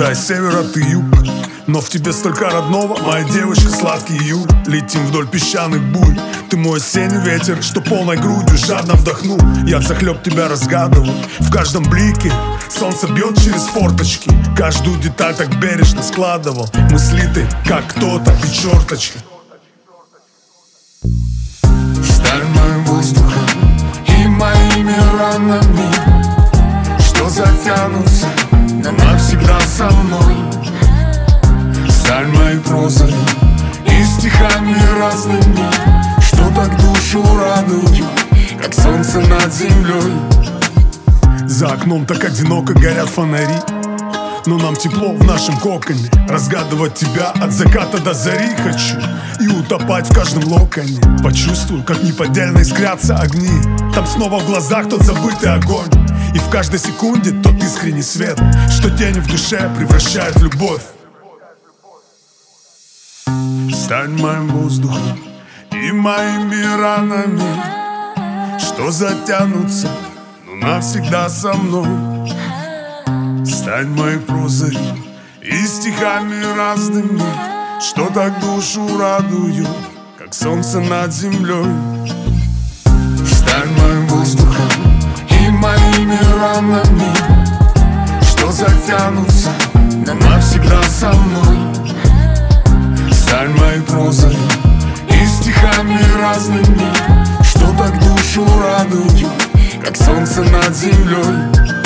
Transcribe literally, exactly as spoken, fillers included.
Я с севера, ты юг, но в тебе столько родного. Моя девочка, сладкий июль. Летим вдоль песчаных бурь. Ты мой осенний ветер, что полной грудью жадно вдохну. Я взахлеб тебя разгадываю. В каждом блике солнце бьет через форточки. Каждую деталь так бережно складывал. Мы слиты, как кто-то и черточка. Сталь моим воздухом и моими ранами, что затянутся, но навсегда со мной. Сталь моей прозой и стихами разными, что так душу радуют, как солнце над землей. За окном так одиноко горят фонари, но нам тепло в нашем коконе. Разгадывать тебя от заката до зари хочу и утопать в каждом локоне. Почувствую, как неподдельно искрятся огни. Там снова в глазах тот забытый огонь, и в каждой секунде тот искренний свет, что тени в душе превращает в любовь. Стань моим воздухом и моими ранами, что затянутся, но навсегда со мной. Стань моей прозой и стихами разными, что так душу радуют, как солнце над землей. Стань моим воздухом и моими ранами, что затянутся, но навсегда со мной. Стань моей прозой и стихами разными, что так душу радуют, как солнце над землей.